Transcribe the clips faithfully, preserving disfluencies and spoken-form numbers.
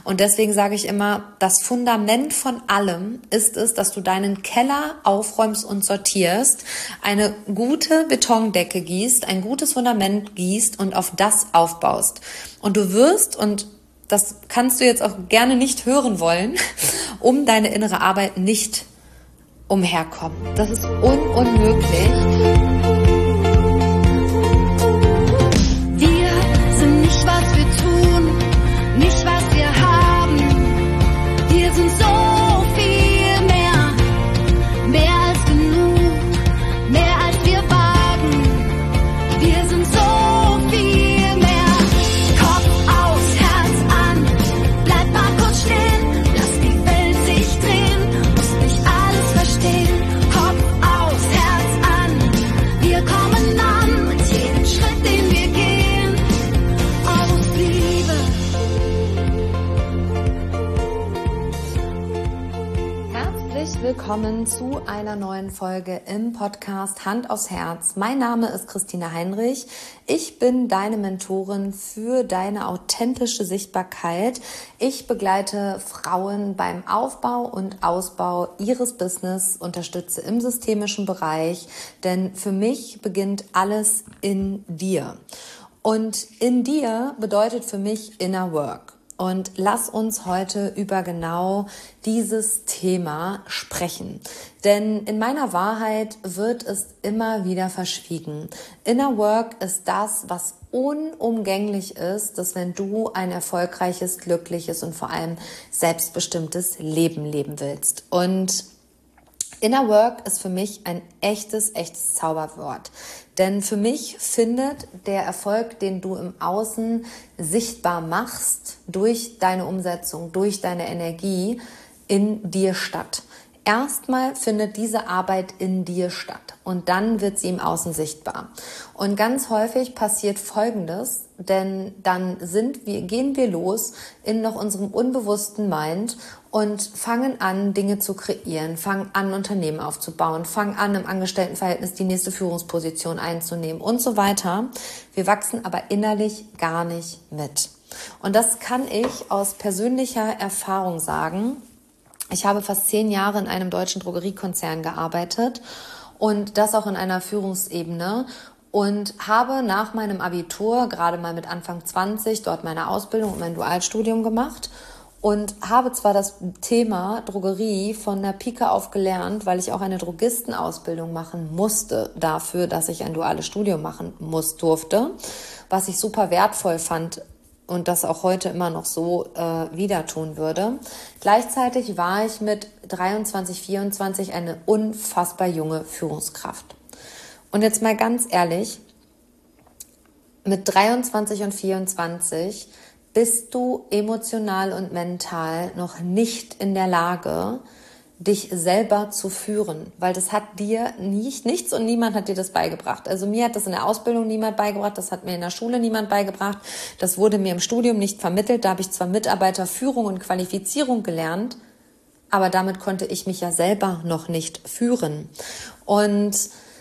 Und deswegen sage ich immer, das Fundament von allem ist es, dass du deinen Keller aufräumst und sortierst, eine gute Betondecke gießt, ein gutes Fundament gießt und auf das aufbaust. Und du wirst, und das kannst du jetzt auch gerne nicht hören wollen, um deine innere Arbeit nicht umherkommen. Das ist un- unmöglich. Wir sind nicht, was wir tun, nicht, was wir haben. Wir sind so viel mehr, mehr als genug, mehr als wir wagen. Wir sind so viel mehr. Kopf aus, Herz an, bleib mal kurz stehen, lass die Welt sich drehen, musst nicht alles verstehen. Kopf aus, Herz an, wir kommen an mit jedem Schritt, den wir gehen. Aus Liebe. Herzlich willkommen zu einer neuen Folge im Podcast Hand aufs Herz. Mein Name ist Christina Heinrich. Ich bin deine Mentorin für deine authentische Sichtbarkeit. Ich begleite Frauen beim Aufbau und Ausbau ihres Business, unterstütze im systemischen Bereich, denn für mich beginnt alles in dir. Und in dir bedeutet für mich Inner Work. Und lass uns heute über genau dieses Thema sprechen. Denn in meiner Wahrheit wird es immer wieder verschwiegen. Inner Work ist das, was unumgänglich ist, dass wenn du ein erfolgreiches, glückliches und vor allem selbstbestimmtes Leben leben willst. Und Inner Work ist für mich ein echtes, echtes Zauberwort. Denn für mich findet der Erfolg, den du im Außen sichtbar machst, durch deine Umsetzung, durch deine Energie, in dir statt. Erstmal findet diese Arbeit in dir statt und dann wird sie im Außen sichtbar. Und ganz häufig passiert Folgendes, denn dann sind wir, gehen wir los in noch unserem unbewussten Mind und fangen an, Dinge zu kreieren, fangen an, Unternehmen aufzubauen, fangen an, im Angestelltenverhältnis die nächste Führungsposition einzunehmen und so weiter. Wir wachsen aber innerlich gar nicht mit. Und das kann ich aus persönlicher Erfahrung sagen. Ich habe fast zehn Jahre in einem deutschen Drogeriekonzern gearbeitet und das auch in einer Führungsebene und habe nach meinem Abitur, gerade mal mit Anfang zwanzig, dort meine Ausbildung und mein Dualstudium gemacht und habe zwar das Thema Drogerie von der Pike auf gelernt, weil ich auch eine Drogistenausbildung machen musste dafür, dass ich ein duales Studium machen muss, durfte, was ich super wertvoll fand, und das auch heute immer noch so äh, wieder tun würde. Gleichzeitig war ich mit dreiundzwanzig, vierundzwanzig eine unfassbar junge Führungskraft. Und jetzt mal ganz ehrlich, mit dreiundzwanzig und vierundzwanzig bist du emotional und mental noch nicht in der Lage, dich selber zu führen, weil das hat dir nicht, nichts und niemand hat dir das beigebracht. Also mir hat das in der Ausbildung niemand beigebracht, das hat mir in der Schule niemand beigebracht, das wurde mir im Studium nicht vermittelt, da habe ich zwar Mitarbeiterführung und Qualifizierung gelernt, aber damit konnte ich mich ja selber noch nicht führen. Und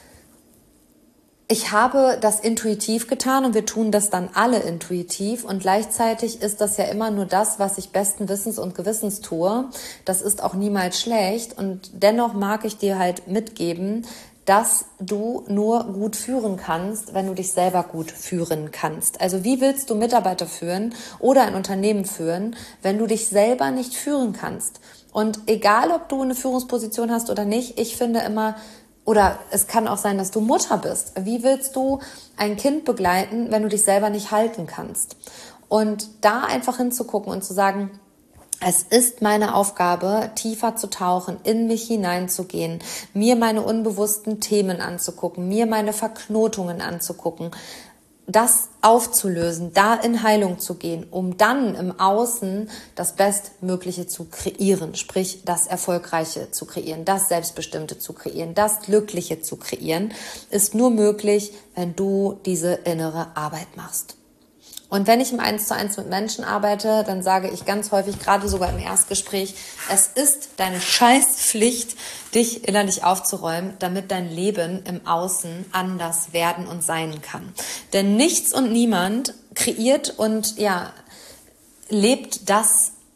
ich habe das intuitiv getan und wir tun das dann alle intuitiv und gleichzeitig ist das ja immer nur das, was ich besten Wissens und Gewissens tue. Das ist auch niemals schlecht und dennoch mag ich dir halt mitgeben, dass du nur gut führen kannst, wenn du dich selber gut führen kannst. Also wie willst du Mitarbeiter führen oder ein Unternehmen führen, wenn du dich selber nicht führen kannst? Und egal, ob du eine Führungsposition hast oder nicht, ich finde immer, oder es kann auch sein, dass du Mutter bist. Wie willst du ein Kind begleiten, wenn du dich selber nicht halten kannst? Und da einfach hinzugucken und zu sagen, es ist meine Aufgabe, tiefer zu tauchen, in mich hineinzugehen, mir meine unbewussten Themen anzugucken, mir meine Verknotungen anzugucken, das aufzulösen, da in Heilung zu gehen, um dann im Außen das Bestmögliche zu kreieren, sprich das Erfolgreiche zu kreieren, das Selbstbestimmte zu kreieren, das Glückliche zu kreieren, ist nur möglich, wenn du diese innere Arbeit machst. Und wenn ich im Eins zu eins mit Menschen arbeite, dann sage ich ganz häufig, gerade sogar im Erstgespräch, es ist deine Scheißpflicht, dich innerlich aufzuräumen, damit dein Leben im Außen anders werden und sein kann. Denn nichts und niemand kreiert und ja lebt das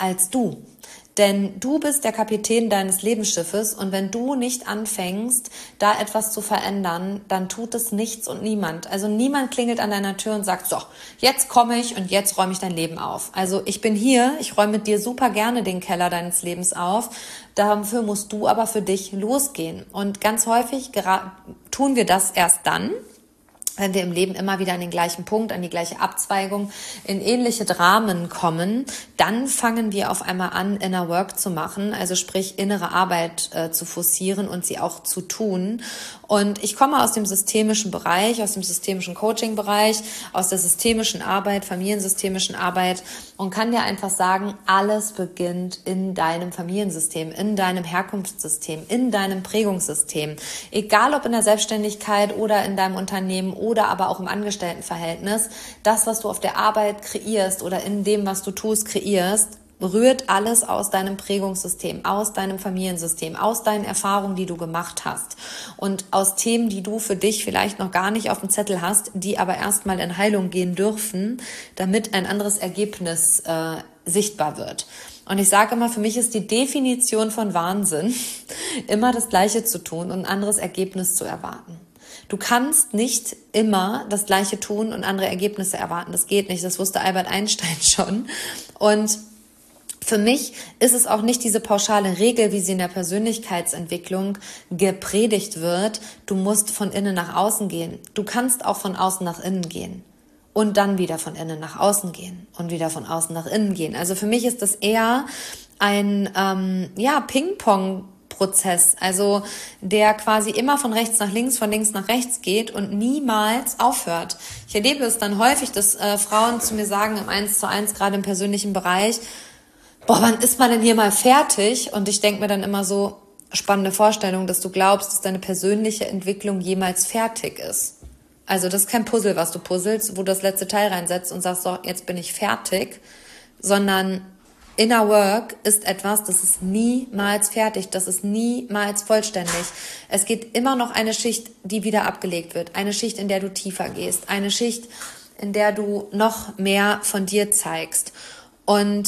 als du. Denn du bist der Kapitän deines Lebensschiffes und wenn du nicht anfängst, da etwas zu verändern, dann tut es nichts und niemand. Also niemand klingelt an deiner Tür und sagt, so, jetzt komme ich und jetzt räume ich dein Leben auf. Also ich bin hier, ich räume mit dir super gerne den Keller deines Lebens auf. Dafür musst du aber für dich losgehen. Und ganz häufig gera- tun wir das erst dann, wenn wir im Leben immer wieder an den gleichen Punkt, an die gleiche Abzweigung, in ähnliche Dramen kommen, dann fangen wir auf einmal an, Inner Work zu machen, also sprich innere Arbeit äh, zu forcieren und sie auch zu tun. Und ich komme aus dem systemischen Bereich, aus dem systemischen Coaching-Bereich, aus der systemischen Arbeit, familiensystemischen Arbeit und kann dir einfach sagen, alles beginnt in deinem Familiensystem, in deinem Herkunftssystem, in deinem Prägungssystem. Egal ob in der Selbstständigkeit oder in deinem Unternehmen oder aber auch im Angestelltenverhältnis, das, was du auf der Arbeit kreierst oder in dem, was du tust, kreierst, rührt alles aus deinem Prägungssystem, aus deinem Familiensystem, aus deinen Erfahrungen, die du gemacht hast und aus Themen, die du für dich vielleicht noch gar nicht auf dem Zettel hast, die aber erstmal in Heilung gehen dürfen, damit ein anderes Ergebnis äh, sichtbar wird. Und ich sage immer, für mich ist die Definition von Wahnsinn, immer das Gleiche zu tun und ein anderes Ergebnis zu erwarten. Du kannst nicht immer das Gleiche tun und andere Ergebnisse erwarten. Das geht nicht. Das wusste Albert Einstein schon. Und für mich ist es auch nicht diese pauschale Regel, wie sie in der Persönlichkeitsentwicklung gepredigt wird. Du musst von innen nach außen gehen. Du kannst auch von außen nach innen gehen und dann wieder von innen nach außen gehen und wieder von außen nach innen gehen. Also für mich ist das eher ein ähm, ja Ping-Pong Prozess, also der quasi immer von rechts nach links, von links nach rechts geht und niemals aufhört. Ich erlebe es dann häufig, dass äh, Frauen zu mir sagen im Eins zu eins, gerade im persönlichen Bereich, boah, wann ist man denn hier mal fertig? Und ich denke mir dann immer so, spannende Vorstellung, dass du glaubst, dass deine persönliche Entwicklung jemals fertig ist. Also das ist kein Puzzle, was du puzzelst, wo du das letzte Teil reinsetzt und sagst, so, jetzt bin ich fertig, sondern Inner Work ist etwas, das ist niemals fertig, das ist niemals vollständig. Es geht immer noch eine Schicht, die wieder abgelegt wird, eine Schicht, in der du tiefer gehst, eine Schicht, in der du noch mehr von dir zeigst. Und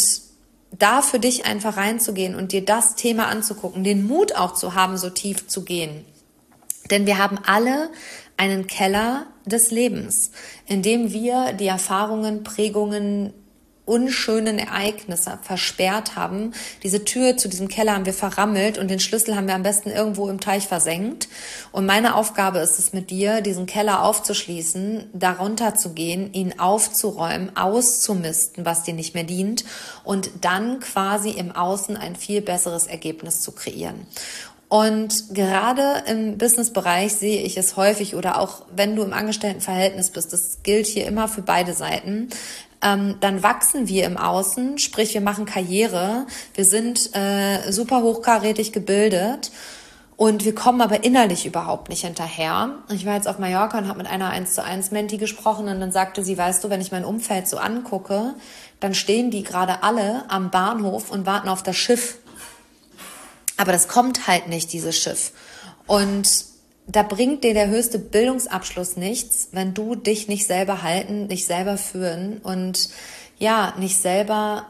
da für dich einfach reinzugehen und dir das Thema anzugucken, den Mut auch zu haben, so tief zu gehen. Denn wir haben alle einen Keller des Lebens, in dem wir die Erfahrungen, Prägungen, unschönen Ereignisse versperrt haben. Diese Tür zu diesem Keller haben wir verrammelt und den Schlüssel haben wir am besten irgendwo im Teich versenkt. Und meine Aufgabe ist es mit dir, diesen Keller aufzuschließen, darunter zu gehen, ihn aufzuräumen, auszumisten, was dir nicht mehr dient und dann quasi im Außen ein viel besseres Ergebnis zu kreieren. Und gerade im Businessbereich sehe ich es häufig oder auch wenn du im Angestelltenverhältnis bist, das gilt hier immer für beide Seiten, ähm, dann wachsen wir im Außen, sprich wir machen Karriere, wir sind äh, super hochkarätig gebildet und wir kommen aber innerlich überhaupt nicht hinterher. Ich war jetzt auf Mallorca und habe mit einer eins zu eins Menti gesprochen und dann sagte sie, weißt du, wenn ich mein Umfeld so angucke, dann stehen die gerade alle am Bahnhof und warten auf das Schiff. Aber das kommt halt nicht, dieses Schiff. Und da bringt dir der höchste Bildungsabschluss nichts, wenn du dich nicht selber halten, nicht selber führen und ja, nicht selber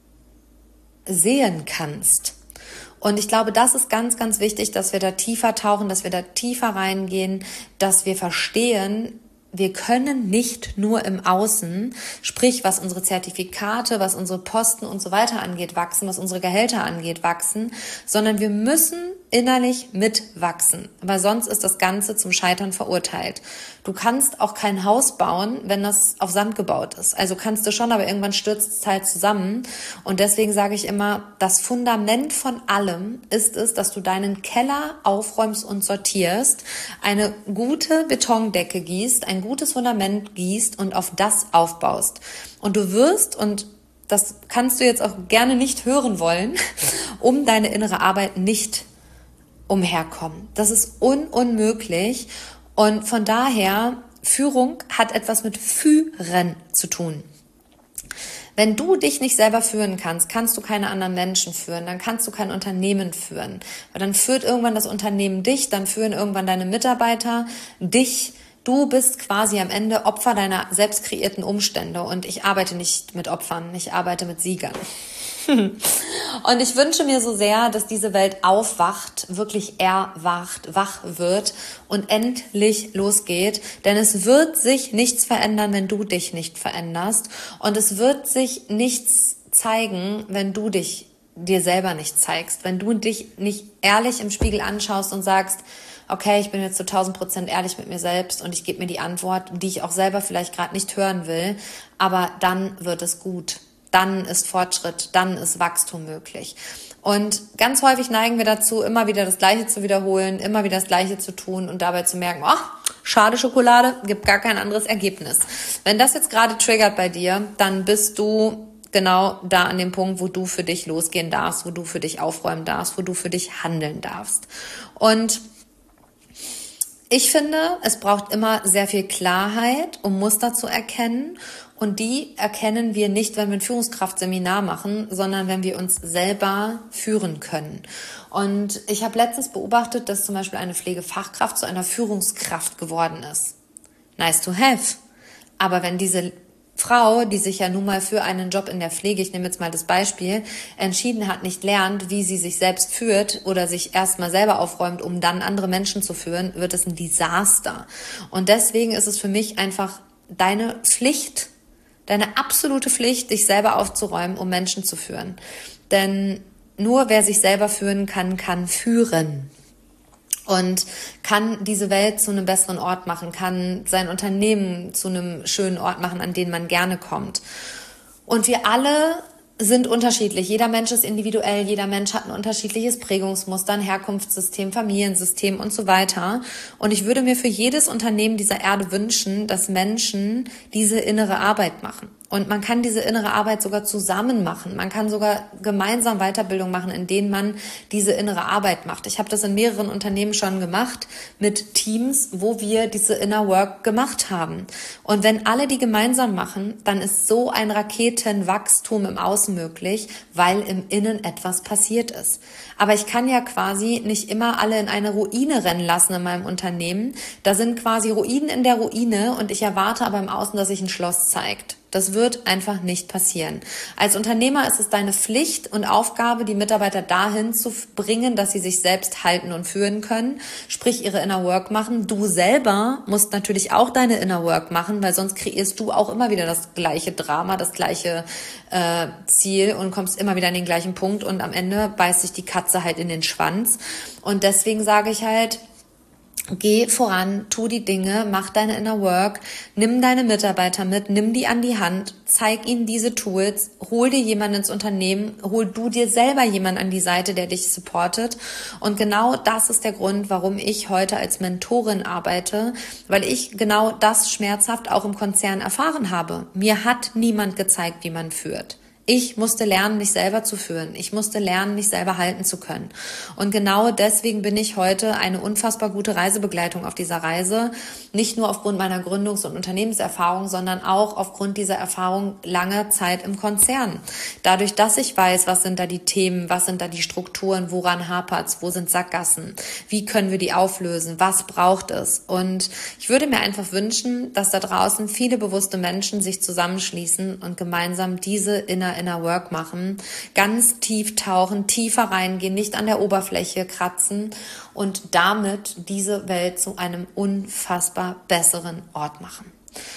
sehen kannst. Und ich glaube, das ist ganz, ganz wichtig, dass wir da tiefer tauchen, dass wir da tiefer reingehen, dass wir verstehen, wir können nicht nur im Außen, sprich was unsere Zertifikate, was unsere Posten und so weiter angeht, wachsen, was unsere Gehälter angeht, wachsen, sondern wir müssen innerlich mitwachsen, weil sonst ist das Ganze zum Scheitern verurteilt. Du kannst auch kein Haus bauen, wenn das auf Sand gebaut ist. Also kannst du schon, aber irgendwann stürzt es halt zusammen. Und deswegen sage ich immer, das Fundament von allem ist es, dass du deinen Keller aufräumst und sortierst, eine gute Betondecke gießt, ein gutes Fundament gießt und auf das aufbaust. Und du wirst, und das kannst du jetzt auch gerne nicht hören wollen, um deine innere Arbeit nicht umherkommen. Das ist un- unmöglich und von daher, Führung hat etwas mit Führen zu tun. Wenn du dich nicht selber führen kannst, kannst du keine anderen Menschen führen, dann kannst du kein Unternehmen führen. Weil dann führt irgendwann das Unternehmen dich, dann führen irgendwann deine Mitarbeiter dich. Du bist quasi am Ende Opfer deiner selbst kreierten Umstände und ich arbeite nicht mit Opfern, ich arbeite mit Siegern. Und ich wünsche mir so sehr, dass diese Welt aufwacht, wirklich erwacht, wach wird und endlich losgeht. Denn es wird sich nichts verändern, wenn du dich nicht veränderst. Und es wird sich nichts zeigen, wenn du dich dir selber nicht zeigst. Wenn du dich nicht ehrlich im Spiegel anschaust und sagst, okay, ich bin jetzt zu tausend Prozent ehrlich mit mir selbst und ich gebe mir die Antwort, die ich auch selber vielleicht gerade nicht hören will, aber dann wird es gut. Dann ist Fortschritt, dann ist Wachstum möglich. Und ganz häufig neigen wir dazu, immer wieder das Gleiche zu wiederholen, immer wieder das Gleiche zu tun und dabei zu merken, ach, schade Schokolade, gibt gar kein anderes Ergebnis. Wenn das jetzt gerade triggert bei dir, dann bist du genau da an dem Punkt, wo du für dich losgehen darfst, wo du für dich aufräumen darfst, wo du für dich handeln darfst. Und ich finde, es braucht immer sehr viel Klarheit, um Muster zu erkennen. Und die erkennen wir nicht, wenn wir ein Führungskraftseminar machen, sondern wenn wir uns selber führen können. Und ich habe letztens beobachtet, dass zum Beispiel eine Pflegefachkraft zu einer Führungskraft geworden ist. Nice to have. Aber wenn diese Frau, die sich ja nun mal für einen Job in der Pflege, ich nehme jetzt mal das Beispiel, entschieden hat, nicht lernt, wie sie sich selbst führt oder sich erstmal selber aufräumt, um dann andere Menschen zu führen, wird es ein Desaster. Und deswegen ist es für mich einfach deine Pflicht, deine absolute Pflicht, dich selber aufzuräumen, um Menschen zu führen. Denn nur wer sich selber führen kann, kann führen. Und kann diese Welt zu einem besseren Ort machen, kann sein Unternehmen zu einem schönen Ort machen, an den man gerne kommt. Und wir alle sind unterschiedlich. Jeder Mensch ist individuell, jeder Mensch hat ein unterschiedliches Prägungsmuster, ein Herkunftssystem, Familiensystem und so weiter. Und ich würde mir für jedes Unternehmen dieser Erde wünschen, dass Menschen diese innere Arbeit machen. Und man kann diese innere Arbeit sogar zusammen machen. Man kann sogar gemeinsam Weiterbildung machen, in denen man diese innere Arbeit macht. Ich habe das in mehreren Unternehmen schon gemacht mit Teams, wo wir diese Inner Work gemacht haben. Und wenn alle die gemeinsam machen, dann ist so ein Raketenwachstum im Außen möglich, weil im Innen etwas passiert ist. Aber ich kann ja quasi nicht immer alle in eine Ruine rennen lassen in meinem Unternehmen. Da sind quasi Ruinen in der Ruine und ich erwarte aber im Außen, dass sich ein Schloss zeigt. Das wird einfach nicht passieren. Als Unternehmer ist es deine Pflicht und Aufgabe, die Mitarbeiter dahin zu bringen, dass sie sich selbst halten und führen können, sprich ihre Inner Work machen. Du selber musst natürlich auch deine Inner Work machen, weil sonst kreierst du auch immer wieder das gleiche Drama, das gleiche äh, Ziel und kommst immer wieder an den gleichen Punkt und am Ende beißt sich die Katze halt in den Schwanz. Und deswegen sage ich halt, geh voran, tu die Dinge, mach deine Inner Work, nimm deine Mitarbeiter mit, nimm die an die Hand, zeig ihnen diese Tools, hol dir jemanden ins Unternehmen, hol du dir selber jemanden an die Seite, der dich supportet. Und genau das ist der Grund, warum ich heute als Mentorin arbeite, weil ich genau das schmerzhaft auch im Konzern erfahren habe. Mir hat niemand gezeigt, wie man führt. Ich musste lernen, mich selber zu führen. Ich musste lernen, mich selber halten zu können. Und genau deswegen bin ich heute eine unfassbar gute Reisebegleitung auf dieser Reise. Nicht nur aufgrund meiner Gründungs- und Unternehmenserfahrung, sondern auch aufgrund dieser Erfahrung langer Zeit im Konzern. Dadurch, dass ich weiß, was sind da die Themen, was sind da die Strukturen, woran hapert's, wo sind Sackgassen, wie können wir die auflösen, was braucht es. Und ich würde mir einfach wünschen, dass da draußen viele bewusste Menschen sich zusammenschließen und gemeinsam diese Inner Inner Work machen, ganz tief tauchen, tiefer reingehen, nicht an der Oberfläche kratzen und damit diese Welt zu einem unfassbar besseren Ort machen.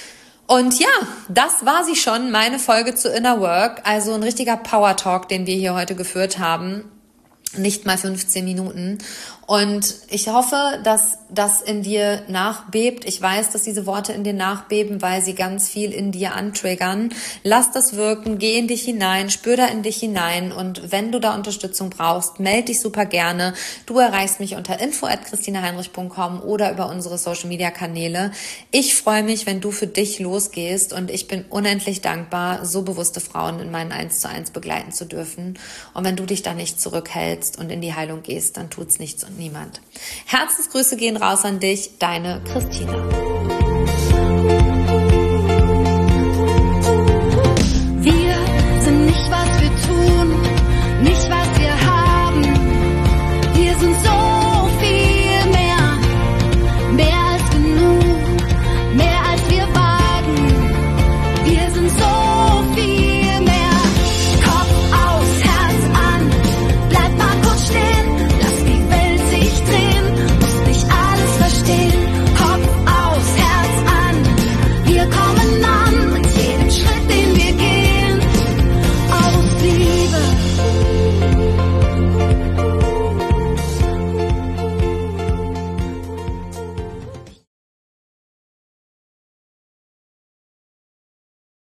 Und ja, das war sie schon, meine Folge zu Inner Work, also ein richtiger Power Talk, den wir hier heute geführt haben. Nicht mal fünfzehn Minuten. Und ich hoffe, dass das in dir nachbebt. Ich weiß, dass diese Worte in dir nachbeben, weil sie ganz viel in dir antriggern. Lass das wirken, geh in dich hinein, spür da in dich hinein. Und wenn du da Unterstützung brauchst, melde dich super gerne. Du erreichst mich unter info at christina heinrich punkt com oder über unsere Social-Media-Kanäle. Ich freue mich, wenn du für dich losgehst und ich bin unendlich dankbar, so bewusste Frauen in meinen eins zu eins begleiten zu dürfen. Und wenn du dich da nicht zurückhältst und in die Heilung gehst, dann tut's nichts und niemand. Herzensgrüße gehen raus an dich, deine Christina.